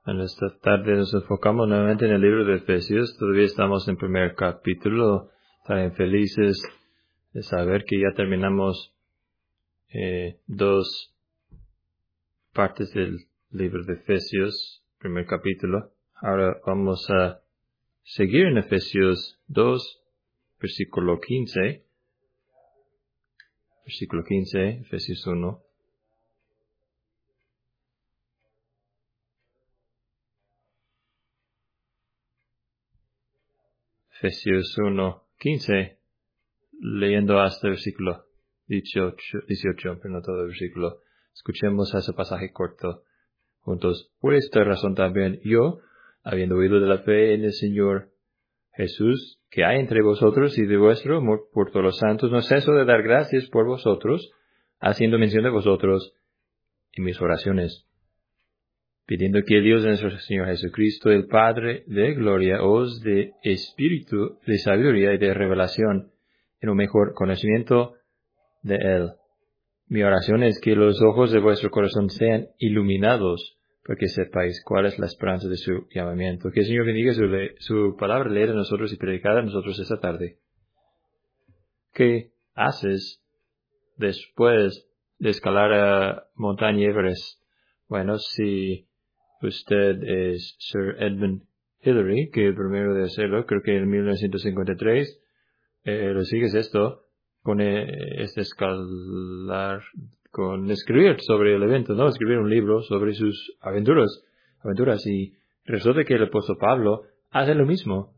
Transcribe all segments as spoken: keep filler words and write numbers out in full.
En esta tarde nos enfocamos nuevamente en el libro de Efesios. Todavía estamos en el primer capítulo. Están felices de saber que ya terminamos eh, dos partes del libro de Efesios, primer capítulo. Ahora vamos a seguir en Efesios dos, versículo quince. Versículo quince, Efesios uno. Efesios uno, quince, leyendo hasta el versículo dieciocho, dieciocho, pero no todo el versículo. Escuchemos ese pasaje corto juntos. Por esta razón también yo, habiendo oído de la fe en el Señor Jesús, que hay entre vosotros y de vuestro amor por todos los santos, no ceso de dar gracias por vosotros, haciendo mención de vosotros en mis oraciones, pidiendo que el Dios de nuestro Señor Jesucristo, el Padre de gloria, os dé espíritu de sabiduría y de revelación en un mejor conocimiento de Él. Mi oración es que los ojos de vuestro corazón sean iluminados, para que sepáis cuál es la esperanza de su llamamiento. Que el Señor bendiga su, le su palabra leer a nosotros y predicar a nosotros esta tarde. ¿Qué haces después de escalar a montaña Everest? Bueno, si usted es Sir Edmund Hillary, que el primero de hacerlo, creo que en mil novecientos cincuenta y tres, eh, lo sigues esto, con eh, este escalar, con escribir sobre el evento, ¿no? Escribir un libro sobre sus aventuras, aventuras, y resulta que el apóstol Pablo hace lo mismo.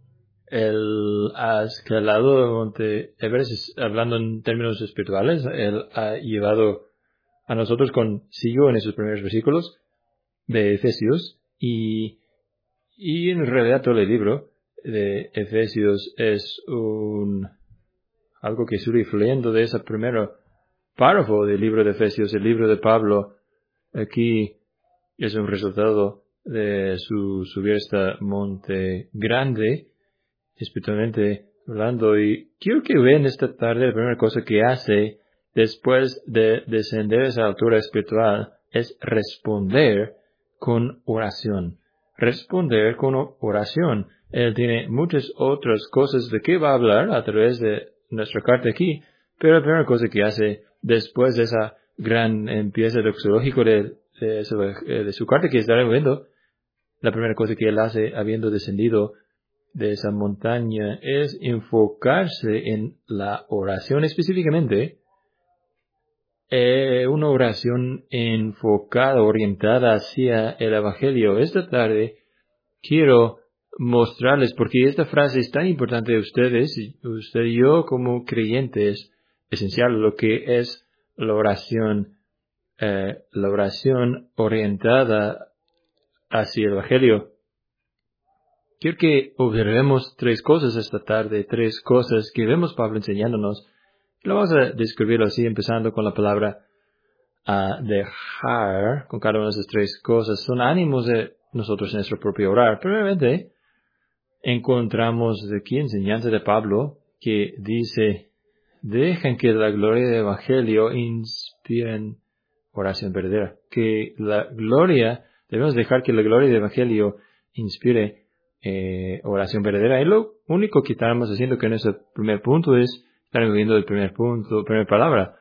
Él ha escalado el monte Everest, hablando en términos espirituales, él ha llevado a nosotros consigo en esos primeros versículos de Efesios, y, y en realidad todo el libro de Efesios es un algo que surge fluyendo de ese primer párrafo del libro de Efesios. El libro de Pablo aquí es un resultado de su subir este monte grande, espiritualmente hablando. Y quiero que vean esta tarde la primera cosa que hace después de descender a esa altura espiritual es responder con oración. Responder con oración. Él tiene muchas otras cosas de qué va a hablar a través de nuestra carta aquí, pero la primera cosa que hace después de esa gran empieza doxológico de, de, su, de su carta que estaremos viendo, la primera cosa que él hace habiendo descendido de esa montaña es enfocarse en la oración, específicamente eh, una oración enfocada, orientada hacia el Evangelio. Esta tarde quiero mostrarles, porque esta frase es tan importante de ustedes, usted y yo como creyentes, esencial lo que es la oración, eh, la oración orientada hacia el Evangelio. Quiero que observemos tres cosas esta tarde, tres cosas que vemos Pablo enseñándonos. Lo vamos a describirlo así, empezando con la palabra uh, dejar, con cada una de esas tres cosas. Son ánimos de nosotros en nuestro propio orar. Primeramente, encontramos aquí enseñanza de Pablo que dice, dejen que la gloria del Evangelio inspiren oración verdadera. Que la gloria, debemos dejar que la gloria del Evangelio inspire eh, oración verdadera. Y lo único que estamos haciendo que en ese primer punto es estar viendo el primer punto, primera palabra.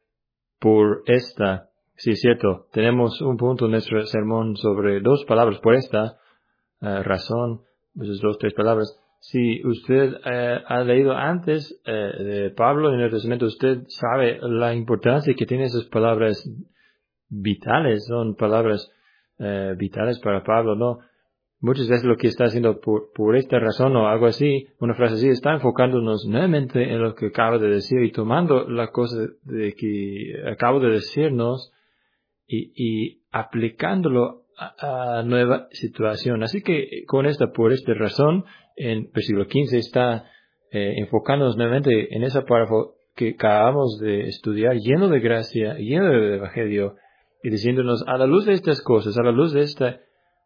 Por esta, sí es cierto, tenemos un punto en nuestro sermón sobre dos palabras, por esta uh, razón, esas dos, tres palabras. Si usted eh, ha leído antes eh, de Pablo en el Testamento, usted sabe la importancia que tienen esas palabras vitales, son palabras eh, vitales para Pablo, ¿no? Muchas veces lo que está haciendo por, por esta razón o algo así, una frase así, está enfocándonos nuevamente en lo que acabo de decir y tomando la cosa de que acabo de decirnos y, y aplicándolo a, a nueva situación. Así que con esta, por esta razón, en versículo quince está eh, enfocándonos nuevamente en ese párrafo que acabamos de estudiar, lleno de gracia, lleno de evangelio, y diciéndonos a la luz de estas cosas, a la luz de esta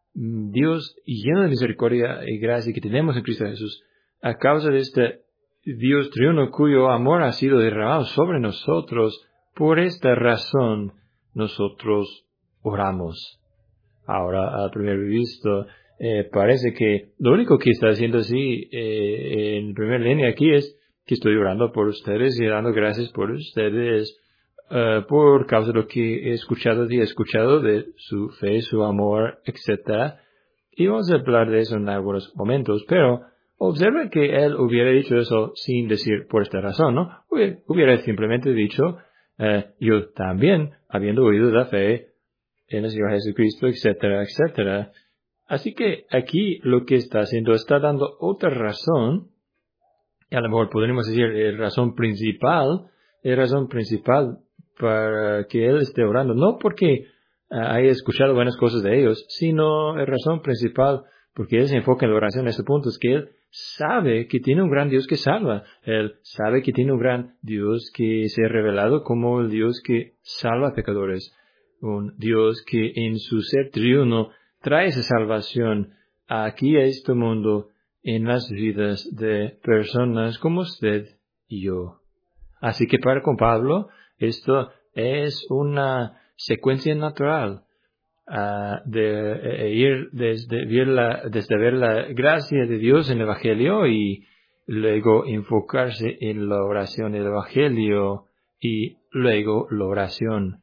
Dios lleno de misericordia y gracia que tenemos en Cristo Jesús, a causa de este Dios triuno cuyo amor ha sido derramado sobre nosotros, por esta razón nosotros oramos. Ahora, a primer visto, eh, parece que lo único que está haciendo así eh, en primera línea aquí es que estoy orando por ustedes y dando gracias por ustedes uh, por causa de lo que he escuchado y he escuchado de su fe, su amor, etcétera. Y vamos a hablar de eso en algunos momentos, pero observe que él hubiera dicho eso sin decir por esta razón, ¿no? Hubiera simplemente dicho, eh, yo también, habiendo oído la fe en el Señor Jesucristo, etcétera, etcétera. Así que aquí lo que está haciendo, está dando otra razón, y a lo mejor podríamos decir eh, razón principal, es razón principal para que él esté orando, no porque uh, haya escuchado buenas cosas de ellos, sino la razón principal porque él se enfoca en la oración en este punto, es que él sabe que tiene un gran Dios que salva, él sabe que tiene un gran Dios que se ha revelado como el Dios que salva a pecadores, un Dios que en su ser triuno trae esa salvación aquí a este mundo en las vidas de personas como usted y yo. Así que para con Pablo, esto es una secuencia natural uh, de eh, ir desde ver, la, desde ver la gracia de Dios en el Evangelio y luego enfocarse en la oración del Evangelio y luego la oración.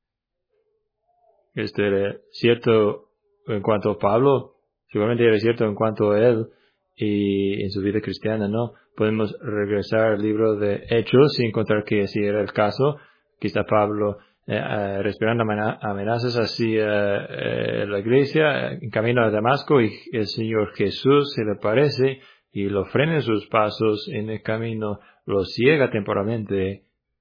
Esto era cierto en cuanto a Pablo, seguramente era cierto en cuanto a él y en su vida cristiana, ¿no? Podemos regresar al libro de Hechos y encontrar que así era el caso. Aquí está Pablo eh, eh, respirando amenazas hacia eh, la iglesia en camino a Damasco y el Señor Jesús se le aparece y lo frena en sus pasos en el camino, lo ciega temporalmente.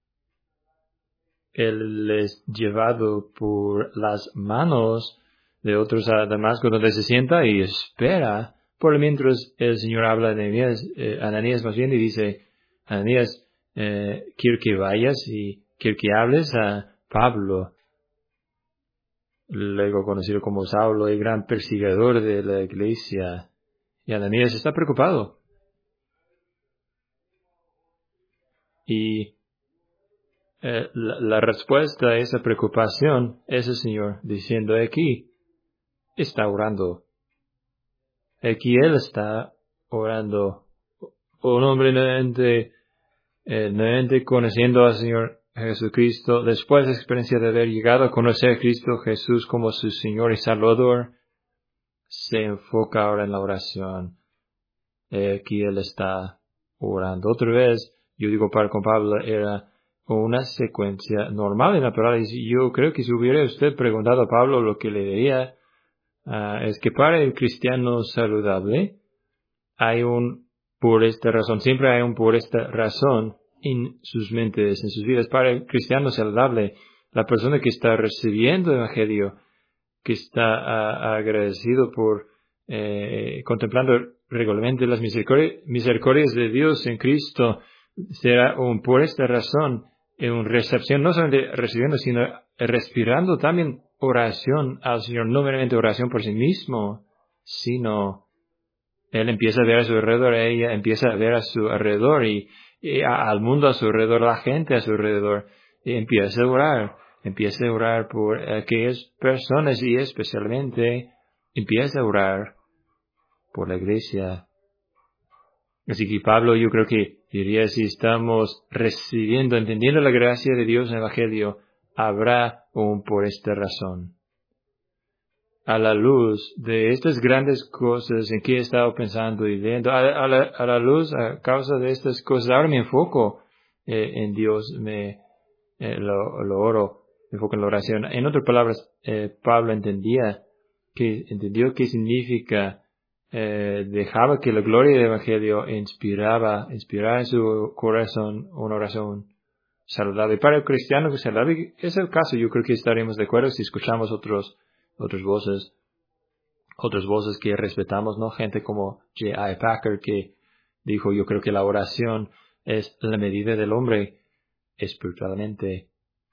Él es llevado por las manos de otros a Damasco, donde se sienta y espera. Por mientras el Señor habla a Ananías, eh, Ananías más bien, y dice, Ananías, eh, quiero que vayas y quiero que hables a Pablo, luego conocido como Saulo, el gran perseguidor de la iglesia. Y Ananías está preocupado. Y Eh, la, la respuesta a esa preocupación es el Señor diciendo aquí, está orando. Aquí Él está orando. Un hombre nuevamente, eh, nuevamente conociendo al Señor Jesucristo, después de la experiencia de haber llegado a conocer a Cristo Jesús como su Señor y Salvador, se enfoca ahora en la oración. Eh, aquí Él está orando. Otra vez, yo digo para con Pablo, era una secuencia normal y natural. Y yo creo que si hubiera usted preguntado a Pablo, lo que le diría uh, es que para el cristiano saludable hay un, por esta razón, siempre hay un por esta razón en sus mentes, en sus vidas. Para el cristiano saludable, la persona que está recibiendo el Evangelio, que está uh, agradecido por, eh, contemplando regularmente las misericordias, misericordias de Dios en Cristo, será un, por esta razón, en una recepción, no solamente recibiendo, sino respirando también oración al Señor, no meramente oración por sí mismo, sino Él empieza a ver a su alrededor, ella empieza a ver a su alrededor y, y a, al mundo a su alrededor, la gente a su alrededor, y empieza a orar, empieza a orar por aquellas personas y especialmente empieza a orar por la iglesia. Así que Pablo, yo creo que diría, si estamos recibiendo, entendiendo la gracia de Dios en el Evangelio, habrá un por esta razón. A la luz de estas grandes cosas en que he estado pensando y viendo, a, a, la, a la luz, a causa de estas cosas, ahora me enfoco eh, en Dios, me eh, lo, lo oro, me enfoco en la oración. En otras palabras, eh, Pablo entendía que, entendió qué significa Eh, dejaba que la gloria del Evangelio inspiraba, inspiraba en su corazón una oración saludable. Para el cristiano que saludable es el caso. Yo creo que estaremos de acuerdo si escuchamos otros, otras voces, otras voces que respetamos, ¿no? Gente como J I Packer que dijo, yo creo que la oración es la medida del hombre espiritualmente,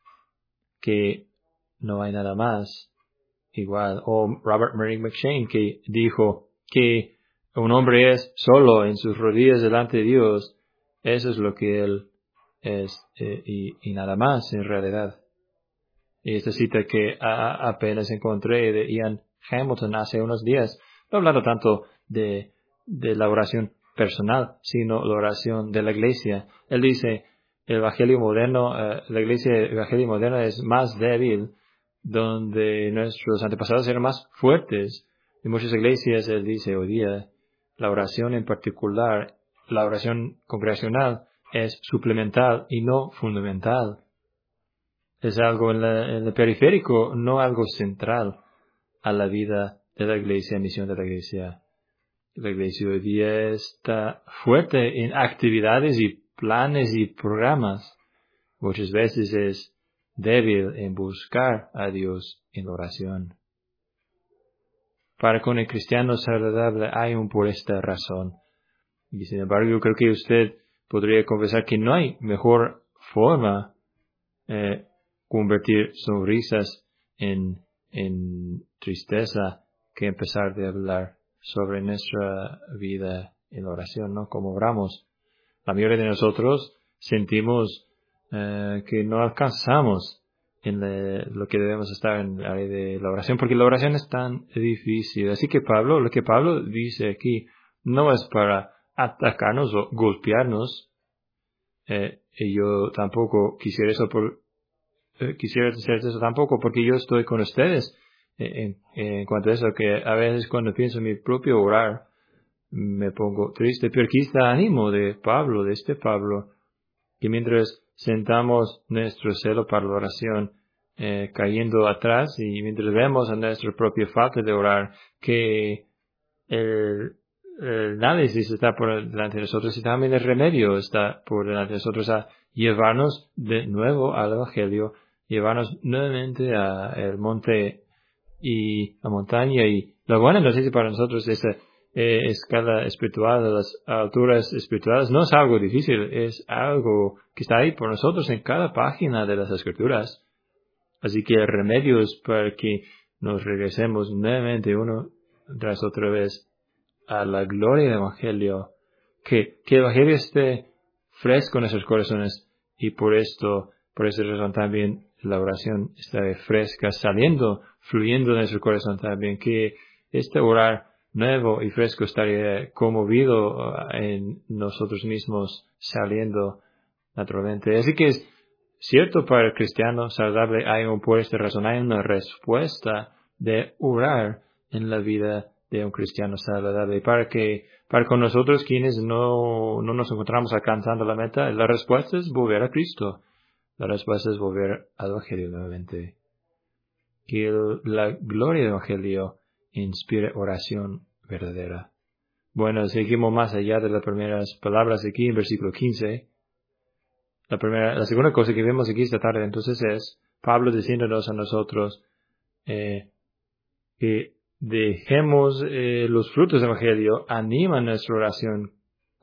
que no hay nada más igual. O Robert Murray McCheyne que dijo que un hombre es solo en sus rodillas delante de Dios. Eso es lo que él es eh, y, y nada más en realidad. Y esta cita que a, apenas encontré de Ian Hamilton hace unos días, no hablando tanto de, de la oración personal, sino la oración de la iglesia. Él dice, el evangelio moderno, eh, la iglesia el evangelio moderna es más débil, donde nuestros antepasados eran más fuertes. En muchas iglesias, él dice hoy día, la oración en particular, la oración congregacional, es suplemental y no fundamental. Es algo en, la, en el periférico, no algo central a la vida de la iglesia, misión de la iglesia. La iglesia hoy día está fuerte en actividades y planes y programas. Muchas veces es débil en buscar a Dios en oración. Para con el cristiano saludable hay un por esta razón. Y sin embargo, yo creo que usted podría confesar que no hay mejor forma eh, convertir sonrisas en, en tristeza que empezar de hablar sobre nuestra vida en oración, ¿no? Como oramos. La mayoría de nosotros sentimos eh, que no alcanzamos en la, lo que debemos estar en el área de la oración, porque la oración es tan difícil. Así que Pablo, lo que Pablo dice aquí, no es para atacarnos o golpearnos. Eh, y yo tampoco quisiera eso por, eh, quisiera hacer eso tampoco, porque yo estoy con ustedes en, en cuanto a eso, que a veces cuando pienso en mi propio orar, me pongo triste, pero aquí está el ánimo de Pablo, de este Pablo, que mientras sentamos nuestro celo para la oración, eh, cayendo atrás, y mientras vemos a nuestra propia falta de orar, que el, el análisis está por delante de nosotros y también el remedio está por delante de nosotros a llevarnos de nuevo al Evangelio, llevarnos nuevamente al monte y la montaña. Y la buena noticia para nosotros es esa eh, escala espiritual, de las alturas espirituales, no es algo difícil, es algo que está ahí por nosotros en cada página de las Escrituras. Así que el remedio es para que nos regresemos nuevamente uno tras otra vez a la gloria del Evangelio, que, que el Evangelio esté fresco en nuestros corazones, y por esto, por esa razón también la oración está fresca, saliendo, fluyendo de nuestro corazón también, que este orar nuevo y fresco estaría conmovido en nosotros mismos, saliendo naturalmente. Así que es cierto, para el cristiano saludable hay un por esta razón, hay una respuesta de orar en la vida de un cristiano saludable. Para que, para con nosotros quienes no, no nos encontramos alcanzando la meta, la respuesta es volver a Cristo. La respuesta es volver al Evangelio nuevamente. Que el, la gloria del Evangelio inspire oración verdadera. Bueno, seguimos más allá de las primeras palabras aquí en versículo quince. La primera, la segunda cosa que vemos aquí esta tarde entonces es Pablo diciéndonos a nosotros eh, que dejemos eh, los frutos del Evangelio, animan nuestra oración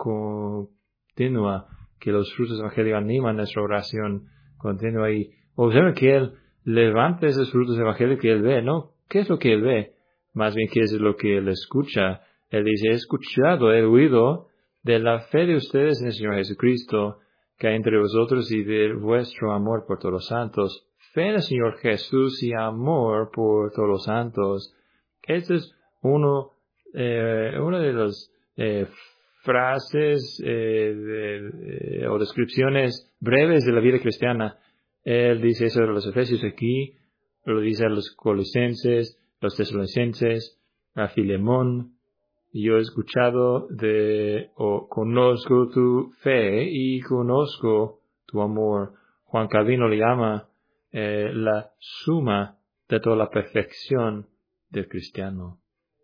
continua, que los frutos del Evangelio animan nuestra oración continua. Y observa que él levanta esos frutos del Evangelio que él ve, ¿no? ¿Qué es lo que él ve? Más bien, ¿qué es lo que él escucha? Él dice, he escuchado, he oído de la fe de ustedes en el Señor Jesucristo, que hay entre vosotros, y de vuestro amor por todos los santos. Fe en el Señor Jesús y amor por todos los santos. Este es uno, eh, una de las eh, frases eh, de, eh, o descripciones breves de la vida cristiana. Él dice eso a los Efesios aquí, lo dice a los Colosenses, los Tesalonicenses, a Filemón. Yo he escuchado de, o conozco tu fe y conozco tu amor. Juan Calvino le llama eh, la suma de toda la perfección del cristiano.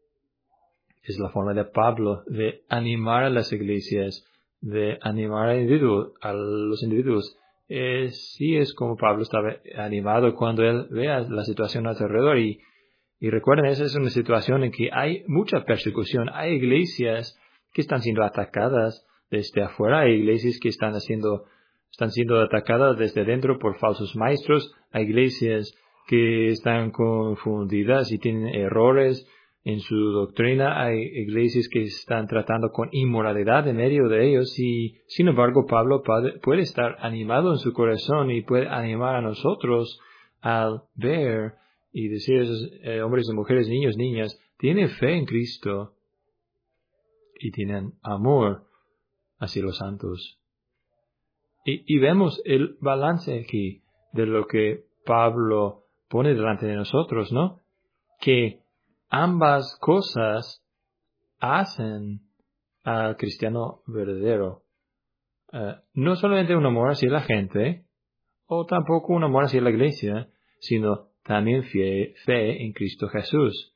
Es la forma de Pablo de animar a las iglesias, de animar a, individuo, a los individuos. Eh, sí es como Pablo estaba animado cuando él vea la situación alrededor. Y Y recuerden, esa es una situación en que hay mucha persecución. Hay iglesias que están siendo atacadas desde afuera. Hay iglesias que están haciendo, están siendo atacadas desde dentro por falsos maestros. Hay iglesias que están confundidas y tienen errores en su doctrina. Hay iglesias que están tratando con inmoralidad en medio de ellos. Y sin embargo, Pablo puede estar animado en su corazón y puede animar a nosotros al ver y decir a esos eh, hombres y mujeres, niños, niñas, tienen fe en Cristo y tienen amor hacia los santos. Y, y vemos el balance aquí de lo que Pablo pone delante de nosotros, ¿no? Que ambas cosas hacen al cristiano verdadero. Uh, no solamente un amor hacia la gente, o tampoco un amor hacia la iglesia, sino también fe, fe en Cristo Jesús.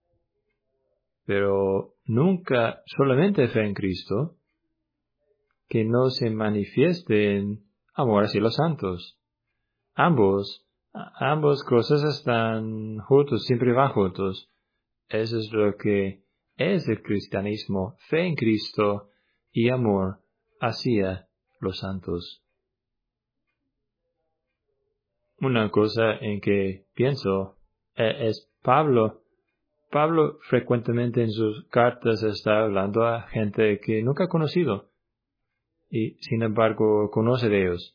Pero nunca solamente fe en Cristo, que no se manifieste en amor hacia los santos. Ambos, ambas cosas están juntos, siempre van juntos. Eso es lo que es el cristianismo, fe en Cristo y amor hacia los santos. Una cosa en que pienso eh, es Pablo. Pablo frecuentemente en sus cartas está hablando a gente que nunca ha conocido y sin embargo conoce de ellos.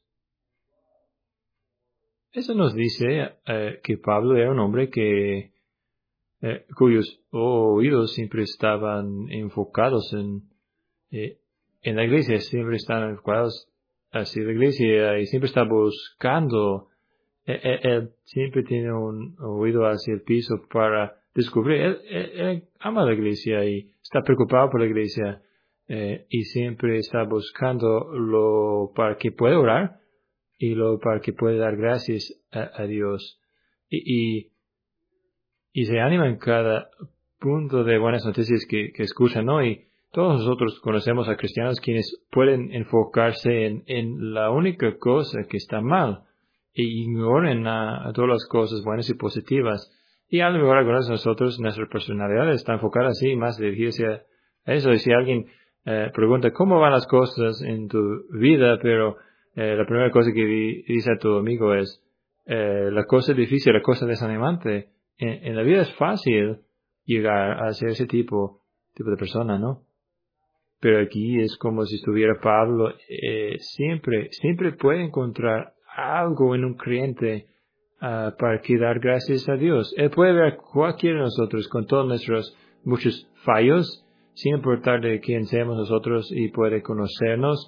Eso nos dice eh, que Pablo era un hombre que eh, cuyos oídos siempre estaban enfocados en, eh, en la iglesia, siempre están enfocados hacia la iglesia y siempre está buscando. Él, él, él siempre tiene un oído hacia el piso para descubrir. Él, él, él ama la iglesia y está preocupado por la iglesia eh, y siempre está buscando lo para que pueda orar y lo para que pueda dar gracias a, a Dios. Y, y, y se anima en cada punto de buenas noticias que, que escuchan, ¿no? Y todos nosotros conocemos a cristianos quienes pueden enfocarse en, en la única cosa que está mal e ignoren a, a todas las cosas buenas y positivas. Y a lo mejor algunos de nosotros, nuestra personalidad está enfocada así, más dirigirse a eso. Y si alguien eh, pregunta, ¿cómo van las cosas en tu vida? Pero eh, la primera cosa que di, dice a tu amigo es, eh, la cosa difícil, la cosa desanimante. En, en la vida es fácil llegar a ser ese tipo, tipo de persona, ¿no? Pero aquí es como si estuviera Pablo, eh, siempre, siempre puede encontrar algo en un creyente uh, para que dar gracias a Dios. Él puede ver a cualquiera de nosotros con todos nuestros muchos fallos, sin importar de quién seamos nosotros, y puede conocernos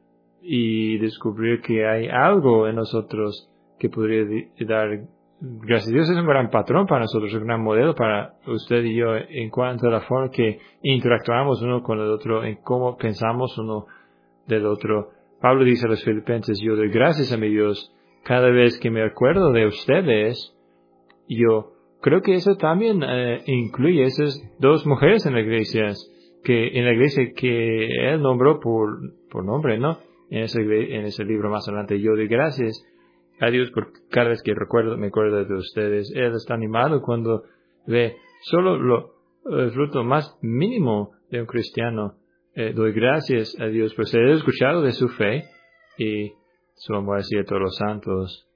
y descubrir que hay algo en nosotros que podría dar gracias a Dios. Es un gran patrón para nosotros, un gran modelo para usted y yo en cuanto a la forma que interactuamos uno con el otro, en cómo pensamos uno del otro. Pablo dice a los filipenses, yo doy gracias a mi Dios cada vez que me acuerdo de ustedes. Yo creo que eso también eh, incluye esas dos mujeres en la iglesia, que en la iglesia que él nombró por, por nombre, ¿no? En ese, en ese libro más adelante, yo doy gracias a Dios por cada vez que recuerdo, me acuerdo de ustedes. Él está animado cuando ve solo lo, el fruto más mínimo de un cristiano. Eh, doy gracias a Dios por ser escuchado de su fe y su amor hacia todos los santos.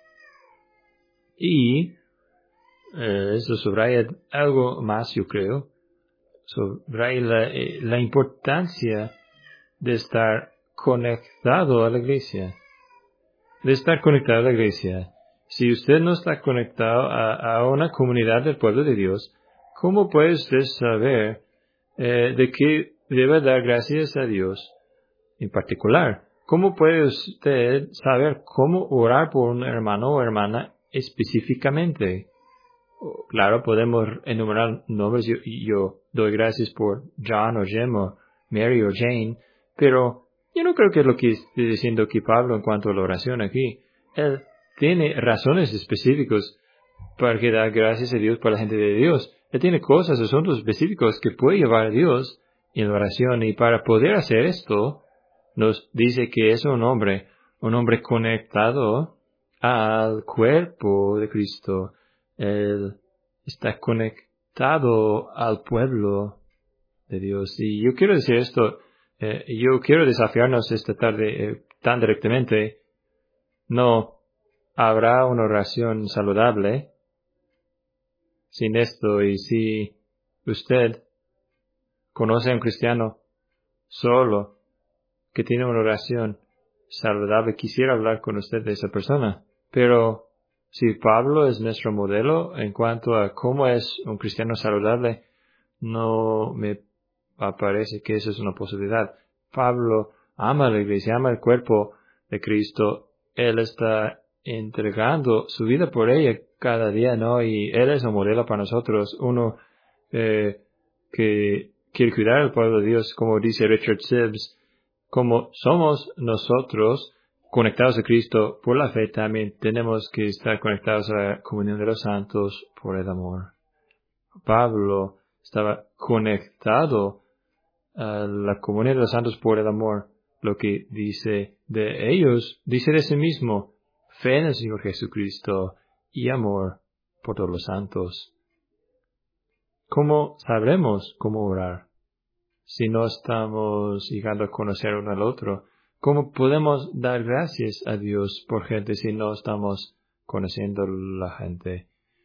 Y eh, eso subraya algo más, yo creo. Subraya la, eh, la importancia de estar conectado a la iglesia. De estar conectado a la iglesia. Si usted no está conectado a, a una comunidad del pueblo de Dios, ¿cómo puede usted saber eh, de qué debe dar gracias a Dios en particular? ¿Cómo puede usted saber cómo orar por un hermano o hermana específicamente? Claro, podemos enumerar nombres. Yo, yo doy gracias por John o Jim o Mary o Jane, pero yo no creo que es lo que esté diciendo aquí Pablo en cuanto a la oración aquí. Él tiene razones específicas para que da gracias a Dios por la gente de Dios. Él tiene cosas, asuntos específicos que puede llevar a Dios en la oración. Y para poder hacer esto, nos dice que es un hombre, un hombre conectado al cuerpo de Cristo. Él está conectado al pueblo de Dios. Y yo quiero decir esto, eh, yo quiero desafiarnos esta tarde eh, tan directamente. No habrá una oración saludable sin esto. Y si usted conoce a un cristiano solo que tiene una oración saludable, quisiera hablar con usted de esa persona. Pero Si Pablo es nuestro modelo en cuanto a cómo es un cristiano saludable, no me parece que eso es una posibilidad. Pablo ama a la iglesia, ama el cuerpo de Cristo. Él está entregando su vida por ella cada día, ¿no? Y Él es un modelo para nosotros. Uno eh, que quiere cuidar al pueblo de Dios, como dice Richard Sibbs, como somos nosotros conectados a Cristo por la fe, también tenemos que estar conectados a la comunión de los santos por el amor. Pablo estaba conectado a la comunión de los santos por el amor. Lo que dice de ellos, dice de sí mismo, fe en el Señor Jesucristo y amor por todos los santos. ¿Cómo sabremos cómo orar si no estamos llegando a conocer uno al otro? ¿Cómo podemos dar gracias a Dios por gente si no estamos conociendo a la gente?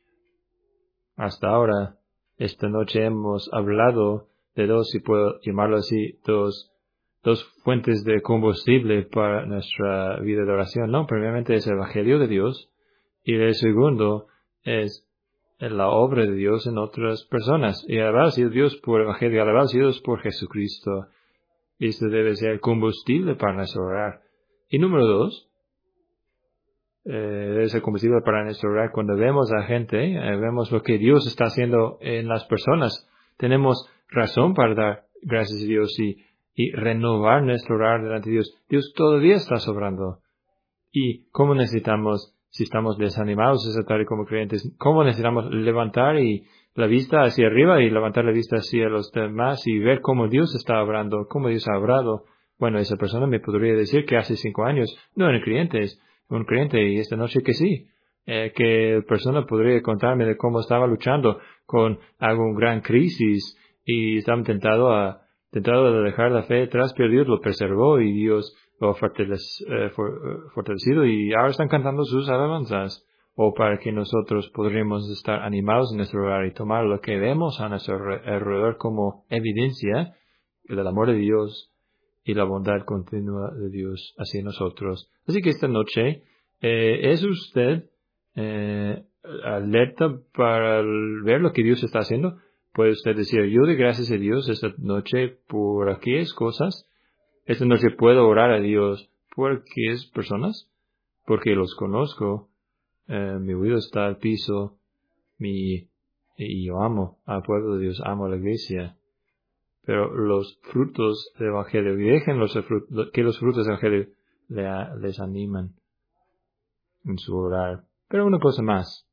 Hasta ahora, esta noche hemos hablado de dos, si puedo llamarlo así, dos, dos fuentes de combustible para nuestra vida de oración. No, primeramente es el Evangelio de Dios y el segundo es la obra de Dios en otras personas. Y alabado sea Dios por el Evangelio, alabado sea Dios por Jesucristo. Esto debe ser combustible para nuestro orar. Y número dos, eh, debe ser combustible para nuestro orar cuando vemos a gente, eh, vemos lo que Dios está haciendo en las personas. Tenemos razón para dar gracias a Dios y, y renovar nuestro orar delante de Dios. Dios todavía está sobrando. ¿Y cómo necesitamos, si estamos desanimados esa tarde como creyentes, cómo necesitamos levantar y la vista hacia arriba y levantar la vista hacia los demás y ver cómo Dios está obrando, cómo Dios ha obrado? Bueno, esa persona me podría decir que hace cinco años no era creyente, es un creyente, y esta noche que sí. Eh, que la persona podría contarme de cómo estaba luchando con alguna gran crisis y estaba tentado a, tentado a dejar la fe atrás, pero Dios lo preservó y Dios lo ha fortalecido y ahora están cantando sus alabanzas. O para que nosotros podríamos estar animados en nuestro hogar y tomar lo que vemos a nuestro alrededor como evidencia del amor de Dios y la bondad continua de Dios hacia nosotros. Así que esta noche, eh, ¿es usted eh, alerta para ver lo que Dios está haciendo? Puede usted decir, yo doy gracias a Dios esta noche por aquellas cosas. Esta noche puedo orar a Dios por aquellas personas, porque los conozco. Eh, mi oído está al piso, mi, y yo amo al pueblo de Dios, amo a la iglesia. Pero los frutos del Evangelio, y dejen los, que los frutos del Evangelio le, les animan en su orar. Pero una cosa más.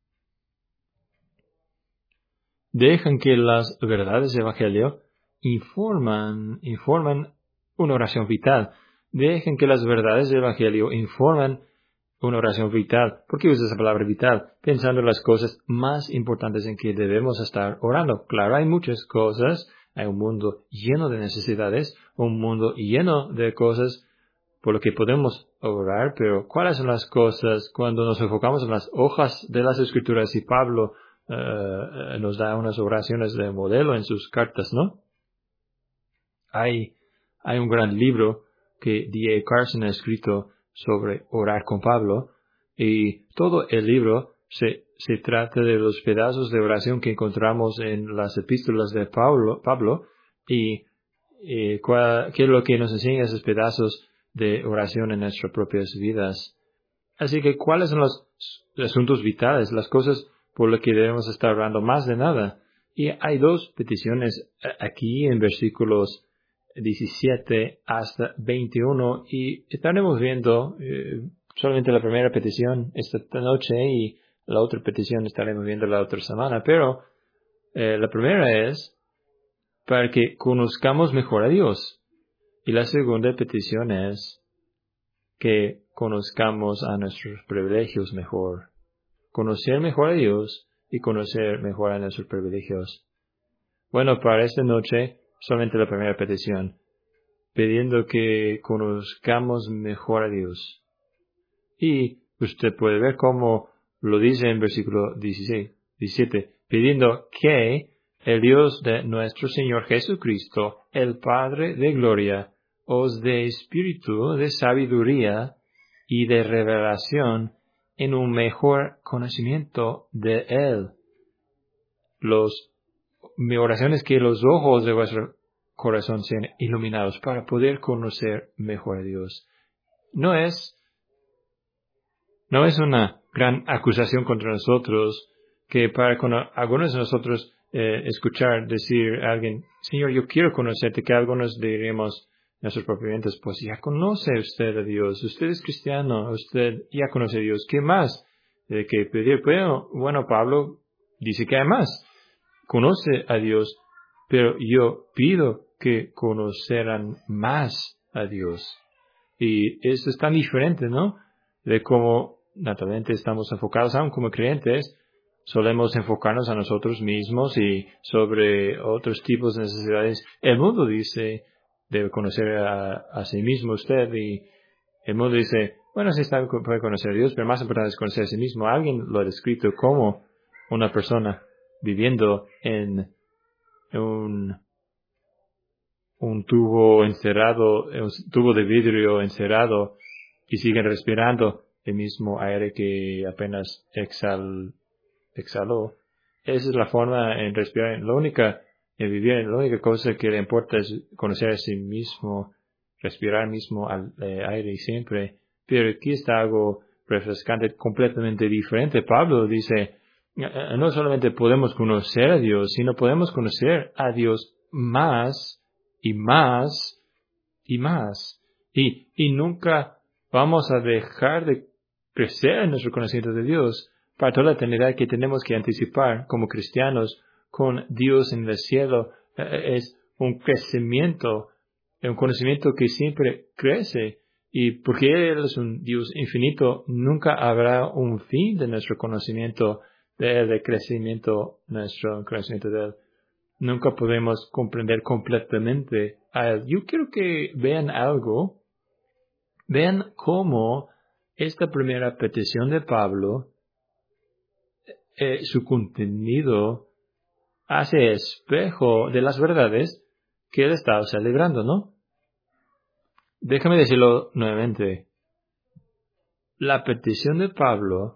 Dejan que las verdades del Evangelio informan, informan una oración vital. Dejen que las verdades del Evangelio informan una oración vital. ¿Por qué usa esa palabra vital? Pensando en las cosas más importantes en que debemos estar orando. Claro, hay muchas cosas. Hay un mundo lleno de necesidades, un mundo lleno de cosas por lo que podemos orar, pero ¿cuáles son las cosas cuando nos enfocamos en las hojas de las Escrituras? Y Pablo uh, nos da unas oraciones de modelo en sus cartas, ¿no? Hay, hay un gran libro que D A Carson ha escrito sobre orar con Pablo, y todo el libro se, se trata de los pedazos de oración que encontramos en las epístolas de Pablo, Pablo y, y cuál, qué es lo que nos enseña esos pedazos de oración en nuestras propias vidas. Así que, ¿cuáles son los asuntos vitales, las cosas por las que debemos estar orando más de nada? Y hay dos peticiones aquí en versículos diecisiete hasta veintiuno, y estaremos viendo eh, solamente la primera petición esta noche y la otra petición estaremos viendo la otra semana, pero eh, la primera es para que conozcamos mejor a Dios, y la segunda petición es que conozcamos a nuestros privilegios mejor. Conocer mejor a Dios y conocer mejor a nuestros privilegios. Bueno, para esta noche, solamente la primera petición, pidiendo que conozcamos mejor a Dios. Y usted puede ver cómo lo dice en versículo dieciséis, diecisiete, pidiendo que el Dios de nuestro Señor Jesucristo, el Padre de gloria, os dé espíritu de sabiduría y de revelación en un mejor conocimiento de Él. Los, mi oración es que los ojos de vuestro corazón sean iluminados para poder conocer mejor a Dios. No es, no es una gran acusación contra nosotros que para con algunos de nosotros eh, escuchar decir a alguien, Señor, yo quiero conocerte, que algunos diríamos nuestros propios, pues ya conoce usted a Dios, usted es cristiano, usted ya conoce a Dios, ¿qué más de que pedir? Bueno, bueno, Pablo dice que hay más, conoce a Dios, pero yo pido que conoceran más a Dios. Y eso es tan diferente, ¿no? De cómo naturalmente estamos enfocados, aún como creyentes, solemos enfocarnos a nosotros mismos y sobre otros tipos de necesidades. El mundo dice, debe conocer a, a sí mismo usted, y el mundo dice, bueno, sí está, puede conocer a Dios, pero más importante es conocer a sí mismo. Alguien lo ha descrito como una persona viviendo en un, un tubo encerrado, un tubo de vidrio encerrado, y siguen respirando el mismo aire que apenas exhal, exhaló. Esa es la forma en respirar. La única, en vivir, la única cosa que le importa es conocer a sí mismo, respirar mismo al eh, aire y siempre. Pero aquí está algo refrescante, completamente diferente. Pablo dice, no solamente podemos conocer a Dios, sino podemos conocer a Dios más y más y más. Y, y nunca vamos a dejar de crecer en nuestro conocimiento de Dios para toda la eternidad, que tenemos que anticipar como cristianos con Dios en el cielo. Eh, es un crecimiento, un conocimiento que siempre crece. Y porque Él es un Dios infinito, nunca habrá un fin de nuestro conocimiento de Él, de crecimiento, nuestro conocimiento de Él. Nunca podemos comprender completamente a Él. Yo quiero que vean algo. Vean cómo esta primera petición de Pablo, eh, su contenido hace espejo de las verdades que él estaba celebrando, ¿no? Déjame decirlo nuevamente. La petición de Pablo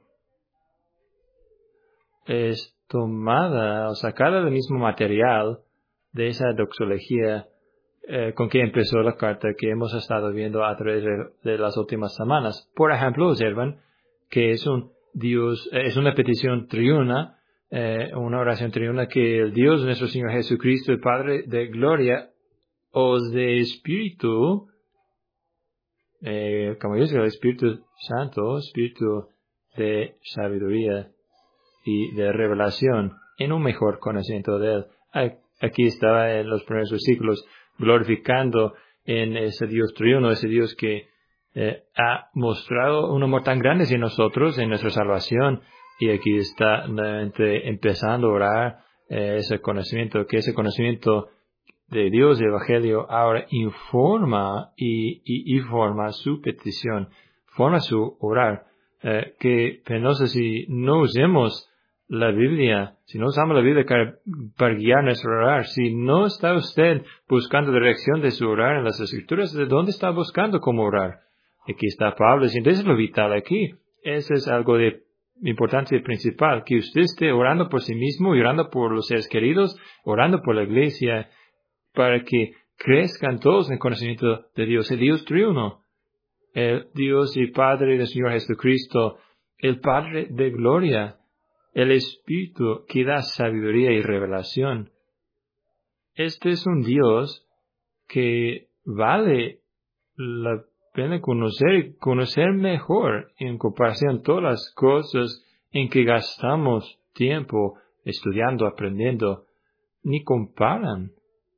es tomada o sacada del mismo material de esa doxología eh, con que empezó la carta que hemos estado viendo a través de, de las últimas semanas. Por ejemplo, observan que es un Dios, eh, es una petición triuna, eh, una oración triuna, que el Dios de nuestro Señor Jesucristo, el Padre de gloria, os de Espíritu, eh, como yo digo, el Espíritu Santo, Espíritu de sabiduría y de revelación, en un mejor conocimiento de Él. Aquí estaba en los primeros versículos, glorificando en ese Dios triuno, ese Dios que eh, ha mostrado un amor tan grande en nosotros, en nuestra salvación. Y aquí está nuevamente empezando a orar eh, ese conocimiento, que ese conocimiento de Dios, del Evangelio, ahora informa y, y, y forma su petición, forma su orar, eh, que penoso si no usemos la Biblia, si no usamos la Biblia para, para guiar nuestro orar, si no está usted buscando dirección de su orar en las Escrituras, ¿de dónde está buscando cómo orar? Aquí está Pablo diciendo, eso es lo vital aquí. Eso es algo de importancia principal, que usted esté orando por sí mismo, y orando por los seres queridos, orando por la iglesia, para que crezcan todos en el conocimiento de Dios, el Dios triuno, el Dios y Padre del Señor Jesucristo, el Padre de gloria, el Espíritu que da sabiduría y revelación. Este es un Dios que vale la pena conocer y conocer mejor en comparación a todas las cosas en que gastamos tiempo estudiando, aprendiendo, ni comparan.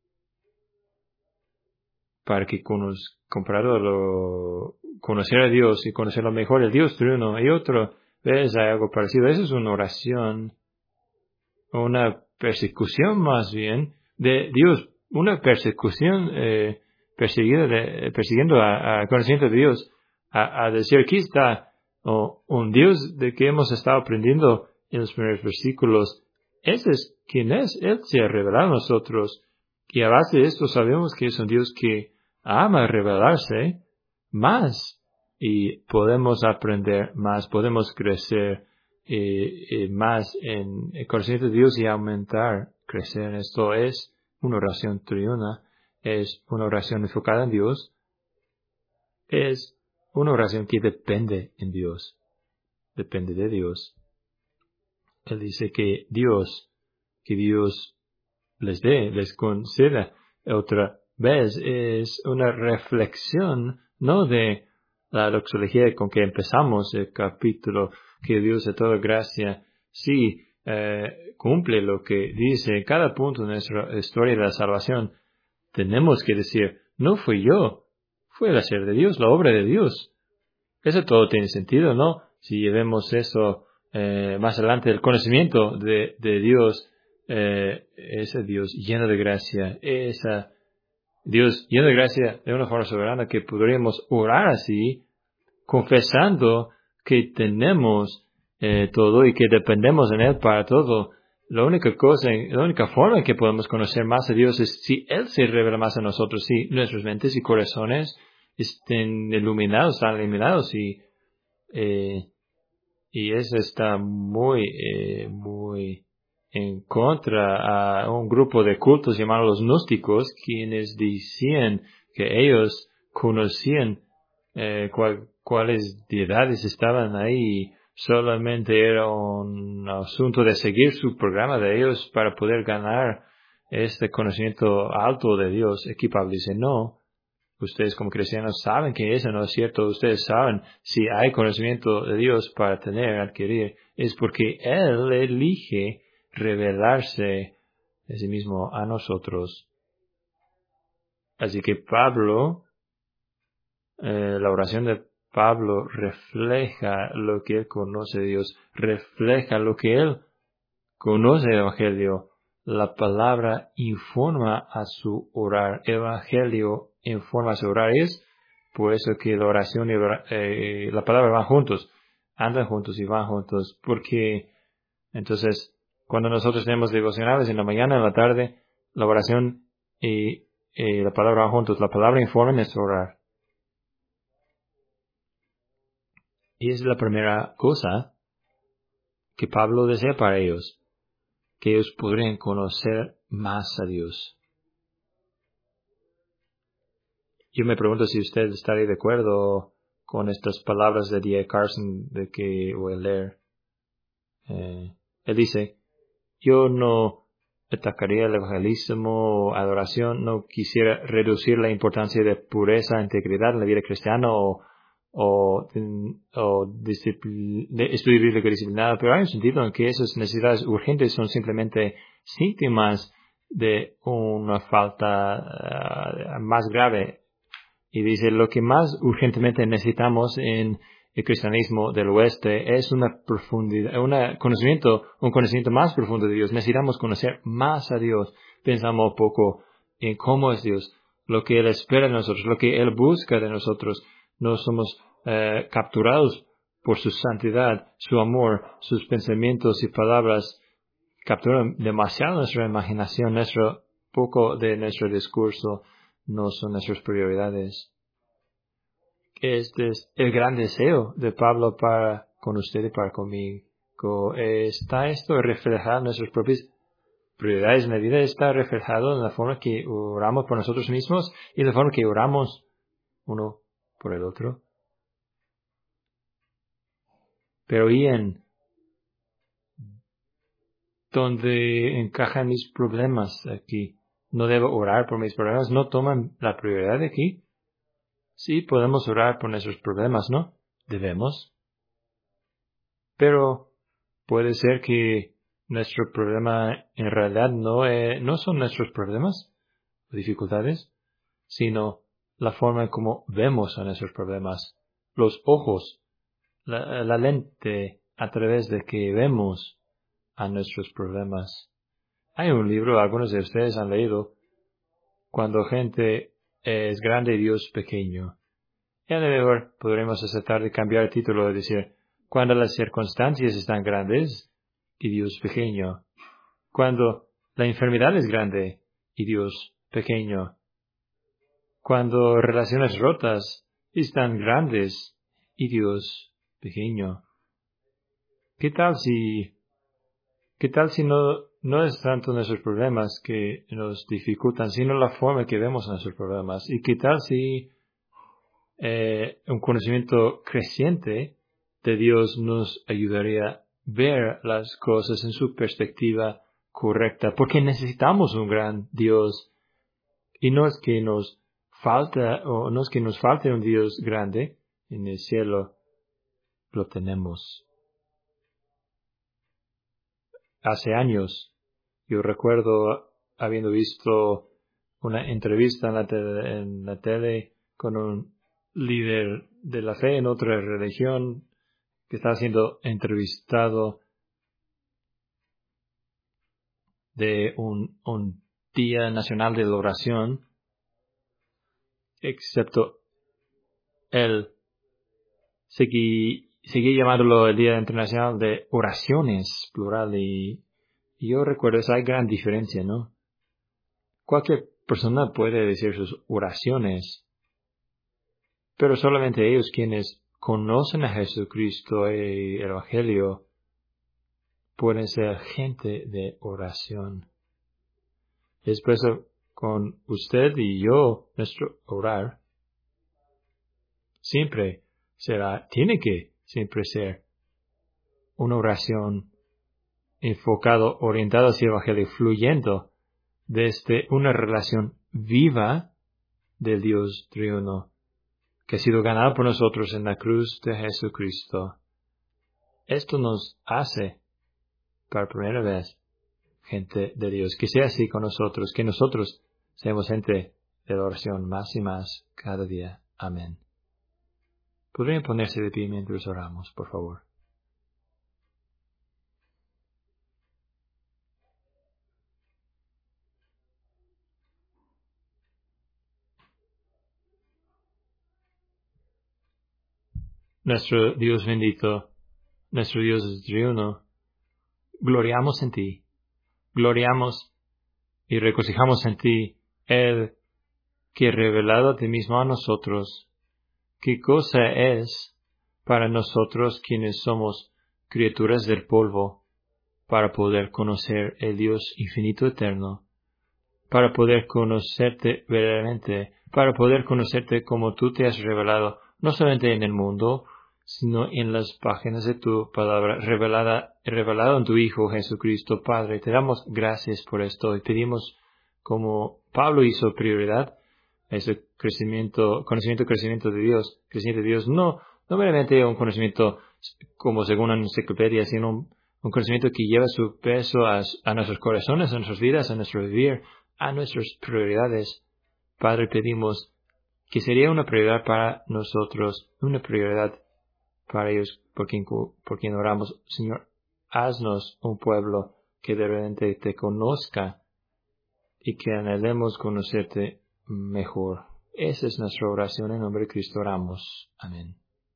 Para que comparado lo, conocer a Dios y conocerlo mejor, el Dios triuno y otro, ves, hay algo parecido. Eso es una oración, una persecución más bien de Dios, una persecución eh, perseguida de, persiguiendo al conocimiento de Dios, a, a decir, aquí está oh, un Dios de que hemos estado aprendiendo en los primeros versículos. Ese es quien es, Él se ha revelado a nosotros, y a base de esto sabemos que es un Dios que ama revelarse más y podemos aprender más, podemos crecer eh, eh, más en el conocimiento de Dios y aumentar, crecer en esto. Es una oración triuna, es una oración enfocada en Dios, es una oración que depende en Dios, depende de Dios. Él dice que Dios, que Dios les dé, les conceda otra vez. Es una reflexión, no de la doxología con que empezamos el capítulo, que Dios de toda gracia sí eh, cumple lo que dice. En cada punto de nuestra historia de la salvación tenemos que decir, no fui yo, fue el hacer de Dios, la obra de Dios. Eso todo tiene sentido, ¿no? Si vemos eso eh, más adelante, el conocimiento de, de Dios, eh, ese Dios lleno de gracia, esa Dios lleno de gracia de una forma soberana que podríamos orar así, confesando que tenemos eh, todo y que dependemos en Él para todo. La única cosa, la única forma en que podemos conocer más a Dios es si Él se revela más a nosotros, si nuestras mentes y corazones estén iluminados, están iluminados y eh, y eso está muy, eh, muy en contra a un grupo de cultos llamados los gnósticos, quienes decían que ellos conocían eh, cuál, cuáles deidades estaban ahí. Solamente era un asunto de seguir su programa de ellos para poder ganar este conocimiento alto de Dios, equipable. Dice, no. Ustedes como cristianos saben que eso no es cierto. Ustedes saben si hay conocimiento de Dios para tener, adquirir. Es porque Él elige revelarse a sí mismo a nosotros. Así que Pablo, eh, la oración de Pablo refleja lo que Él conoce de Dios. Refleja lo que Él conoce del Evangelio. La palabra informa a su orar. El Evangelio informa a su orar. Es por eso que la oración y eh, la palabra van juntos. Andan juntos y van juntos. Porque entonces, cuando nosotros tenemos devocionales en la mañana, en la tarde, la oración y, y la palabra van juntos. La palabra informa en nuestro orar. Y es la primera cosa que Pablo desea para ellos. Que ellos podrían conocer más a Dios. Yo me pregunto si usted estaría de acuerdo con estas palabras de D A Carson de que voy a leer. Eh, él dice, yo no atacaría el evangelismo o adoración, no quisiera reducir la importancia de pureza, integridad en la vida cristiana o, o, o discipl- de estudio bíblico disciplinado, pero hay un sentido en que esas necesidades urgentes son simplemente síntomas de una falta uh, más grave. Y dice, lo que más urgentemente necesitamos en el cristianismo del oeste es una profundidad, un conocimiento, un conocimiento más profundo de Dios. Necesitamos conocer más a Dios. Pensamos poco en cómo es Dios, lo que Él espera de nosotros, lo que Él busca de nosotros. No somos eh, capturados por su santidad, su amor, sus pensamientos y palabras. Capturan demasiado nuestra imaginación, nuestro poco de nuestro discurso no son nuestras prioridades. Este es el gran deseo de Pablo para con usted y para conmigo. ¿Está esto reflejado en nuestras propias prioridades en la vida? ¿Está reflejado en la forma que oramos por nosotros mismos y la forma que oramos uno por el otro? Pero ¿y en dónde encajan mis problemas aquí? ¿No debo orar por mis problemas? ¿No toman la prioridad aquí? Sí, podemos orar por nuestros problemas, ¿no? Debemos. Pero puede ser que nuestro problema en realidad no, es, no son nuestros problemas o dificultades, sino la forma en cómo vemos a nuestros problemas, los ojos, la, la lente a través de que vemos a nuestros problemas. Hay un libro, algunos de ustedes han leído, Cuando gente es grande y Dios pequeño. Y a lo mejor podremos aceptar de cambiar el título y decir, cuando las circunstancias están grandes y Dios pequeño. Cuando la enfermedad es grande y Dios pequeño. Cuando relaciones rotas están grandes y Dios pequeño. ¿Qué tal si, qué tal si no, no es tanto nuestros problemas que nos dificultan, sino la forma que vemos nuestros problemas? ¿Y qué tal si eh, un conocimiento creciente de Dios nos ayudaría a ver las cosas en su perspectiva correcta? Porque necesitamos un gran Dios. Y no es que nos falta, o no es que nos falte un Dios grande en el cielo, lo tenemos. Hace años, yo recuerdo habiendo visto una entrevista en la tele, en la tele con un líder de la fe en otra religión que estaba siendo entrevistado de un, un día nacional de la oración, excepto él seguí, seguí llamándolo el Día Internacional de Oraciones, plural, y, y yo recuerdo esa hay gran diferencia, ¿no? Cualquier persona puede decir sus oraciones, pero solamente ellos quienes conocen a Jesucristo y el Evangelio pueden ser gente de oración. Es por eso con usted y yo, nuestro orar siempre será, tiene que siempre ser una oración enfocado, orientado hacia el Evangelio, fluyendo desde una relación viva del Dios triuno, que ha sido ganado por nosotros en la cruz de Jesucristo. Esto nos hace, por primera vez, gente de Dios. Que sea así con nosotros, que nosotros seamos gente de la oración más y más cada día. Amén. ¿Podrían ponerse de pie mientras oramos, por favor? Nuestro Dios bendito, nuestro Dios es triuno, gloriamos en ti, gloriamos y regocijamos en ti, Él que ha revelado a ti mismo a nosotros. ¿Qué cosa es para nosotros quienes somos criaturas del polvo, para poder conocer el Dios infinito eterno, para poder conocerte verdaderamente, para poder conocerte como tú te has revelado, no solamente en el mundo, sino en las páginas de tu palabra, revelada, revelado en tu Hijo Jesucristo? Padre, te damos gracias por esto y pedimos, como Pablo hizo prioridad, ese crecimiento, conocimiento, crecimiento de Dios, crecimiento de Dios, no, no meramente un conocimiento como según una enciclopedia, sino un, un conocimiento que lleva su peso a, a nuestros corazones, a nuestras vidas, a nuestro vivir, a nuestras prioridades. Padre, pedimos que sería una prioridad para nosotros, una prioridad para ellos por quien, por quien oramos. Señor, haznos un pueblo que de repente te conozca y que anhelemos conocerte mejor. Esa es nuestra oración, en nombre de Cristo oramos. Amén.